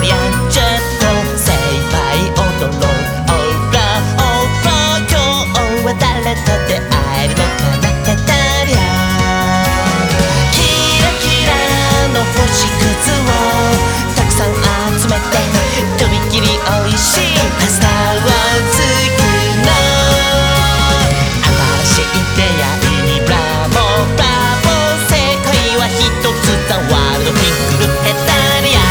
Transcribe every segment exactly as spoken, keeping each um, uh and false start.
リアンジェット精一杯踊ろう。オーラオーラ今日は誰と出会えるのかなってたりゃ。キラキラの星屑をたくさん集めてとびきりおいしいパスタを作ろう。新しい出会いにブラボーブラボー世界はひとつザワールドピンクルヘタリア。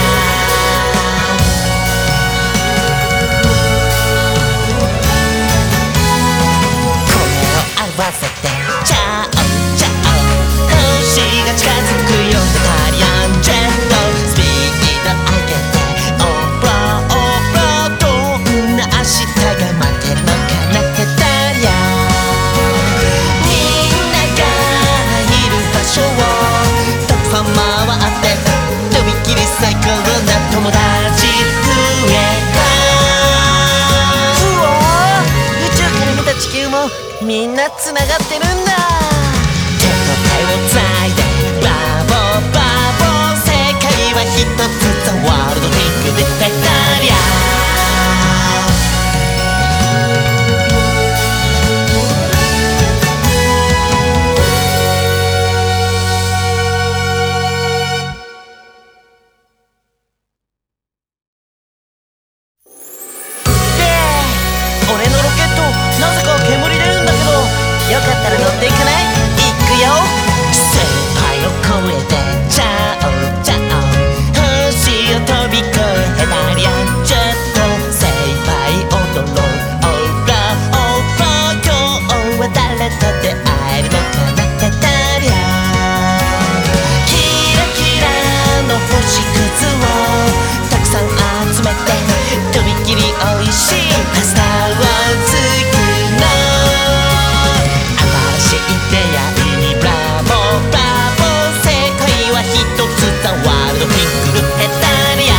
声を合わせてチャオチャオ星が近づくよヘタリアンジェットスピード上げてオーラオーラどんな明日が待ってるのかなヘタリア。みんながいる場所をたくさん回ってとびきり最高な友達増えた。うおー宇宙から見た地球もみんなつながってるんだ。手と手をつないでブラボーブラボー世界はひとつザワールドピンクでヘタリア。俺のロケットなぜか煙出るんだけどよかったら乗っていかない？いくよ。先輩の声でチャオチャオ星を飛び越えヘタリアンジェット精一杯踊ろう。オーラオーラ今日は誰と出会えるのかなヘタリア。キラキラの星屑をたくさん集めてとびきりおいしいパスタを作ろう。新しい出会いにブラボーブラボー世界はひとつザワールドピンクルヘタリア。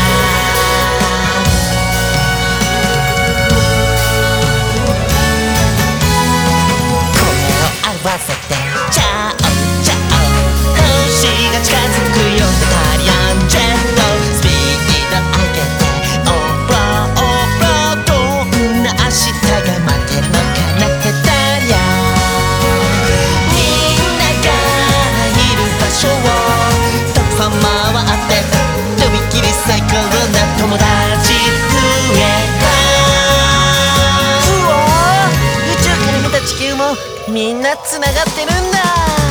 声を合わせてチャオチャオ星が近づくよヘタリアンジェットスピード上げてオーラオーラどんな明日が待ってるのかなヘタリア。みんながいる場所をたくさん回ってとびきり最高な友達増えた。うおー宇宙から見た地球もみんなつながってるんだ。